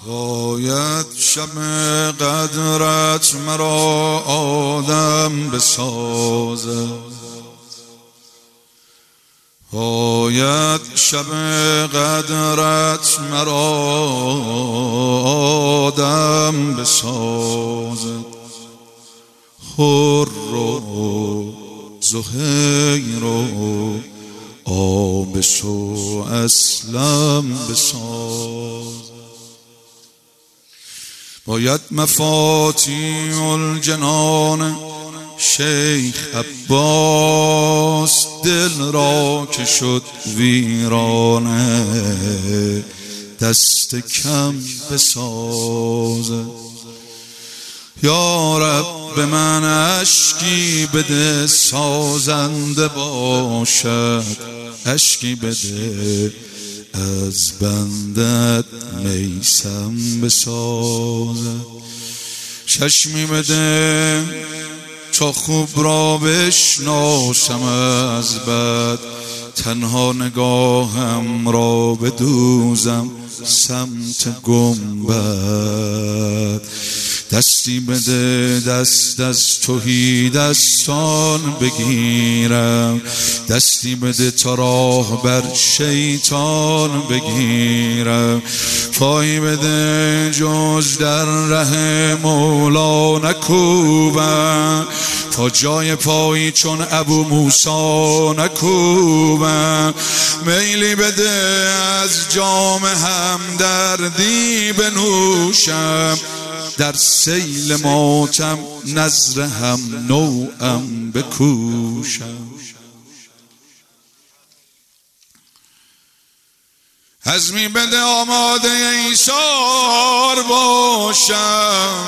باید شب قدرت مرا آدم بسازد، باید شب قدرت مرا آدم بسازد. خر و زهیر و آبش و اسلم بسازد. باید مفاتیح الجنان شیخ عباس دل را که شد ویرانه دست کم بسازد. یا رب به من اشکی بده سازنده باشد، اشکی بده از بندت میسم بسازد. چشمی بده تا خوب را بشناسم از بد، تنها نگاهم را بدوزم سمت گنبد. دستی بده دست از تهی دستان بگیرم، دستی بده تا راه بر شیطان بگیرم. پایی بده جز در ره مولا نکوبم، تا جای پایی چون ابو موسی نکوبم. میلی بده از جام همدردی بنوشم، در سیل ماتم نذر هم نوعم بکوشم. حزمی بده آماده ایثار باشم،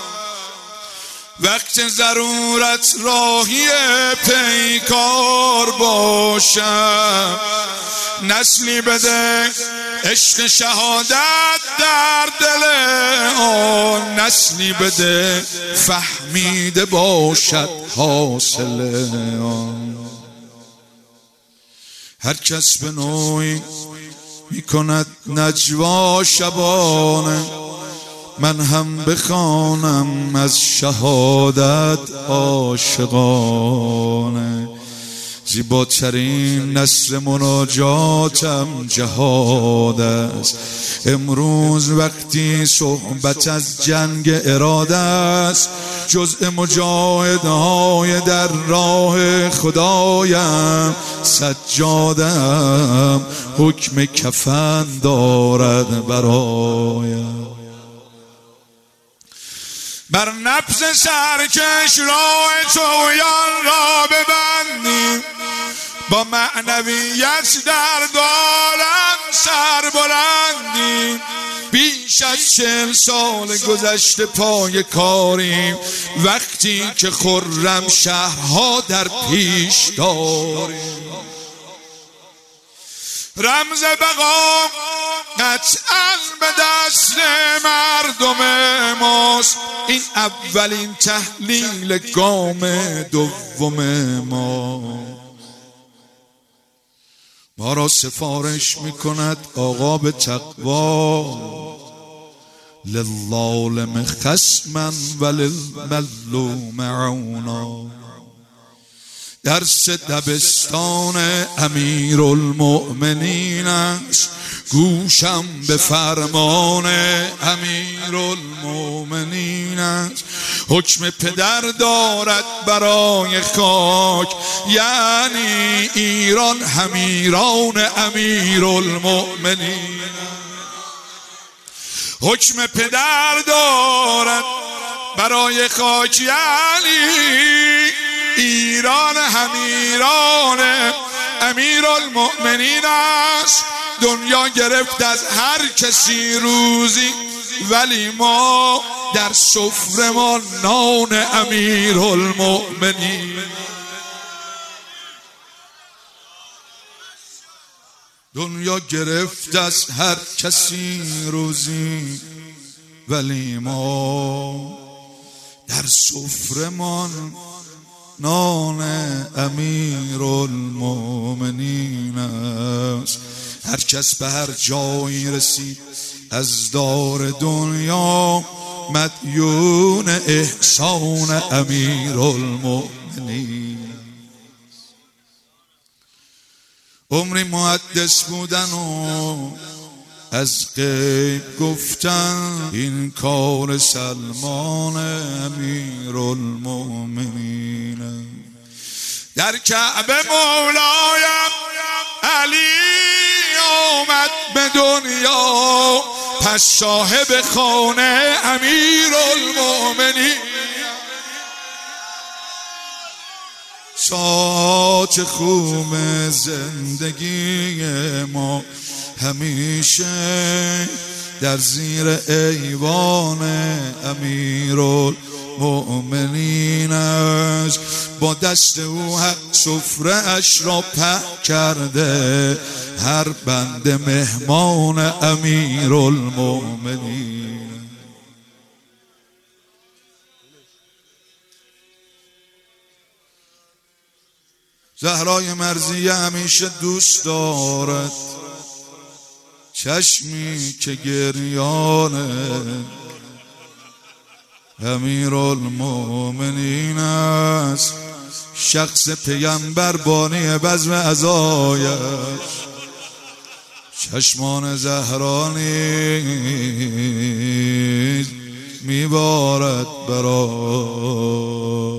وقت ضرورت راهی پیکار باشم. نسلی بده عشق شهادت در دل آن، نسلی بده فهمیده باشد حاصل آن. هر کس به نوعی میکند نجوا شبانه، من هم بخوانم از شهادت عاشقانه. زیباترین نثر مناجاتم جهاد است، امروز وقتی صحبت از جنگ اراده است. جزء مجاهدهای در راه خدایم، سجادم حکم کفن دارد برایم. بر نبض سرکش راه طغیان را ببندیم، با معنویت در عالم سربلندیم. بیش از 40 سال گذشته پای کاریم، وقتی که خرم شهرها در پیش داریم. رمز بقا قطعاً به دست مردم ماست، این اولین تحلیل گام دوم ما را سفارش میکند آقا به تقوا. للظالم خصما وللمظلوم عونا. درس دبستان امیرالمؤمنین است، گوشم به فرمان امیرالمؤمنین است. حکم پدر دارد برای خاک، یعنی ایران همیران امیرالمؤمنین. حکم پدر دارد برای خاک، یعنی ایران همیران امیرالمؤمنین است. دنیا گرفت از هر کسی روزی، ولی ما در سفره‌مان نان امیرالمؤمنین. دنیا گرفت از هر کسی روزی، ولی ما در سفره‌مان نان امیرالمؤمنین است. هر کس به هر جایی رسید از دار دنیا مدیون احسان امیرالمؤمنین. عمری محدث بودن و از غیب گفتن، این کار سلمان امیرالمؤمنین. در کعبه مولایم علی آمد به دنیا، پس صاحب خانه امیرالمؤمنین. ساعت خوب زندگی ما همیشه در زیر ایوان امیرالمؤمنین است. با دست او حق سفره اش را پهن کرده، هر بنده مهمان امیرالمؤمنین. زهرای مرضیه همیشه دوست دارد چشمی که گریان امیرالمؤمنین است. شخص پیغمبر بانی بزم عزایش، چشمان زهرا نیز میبارد برای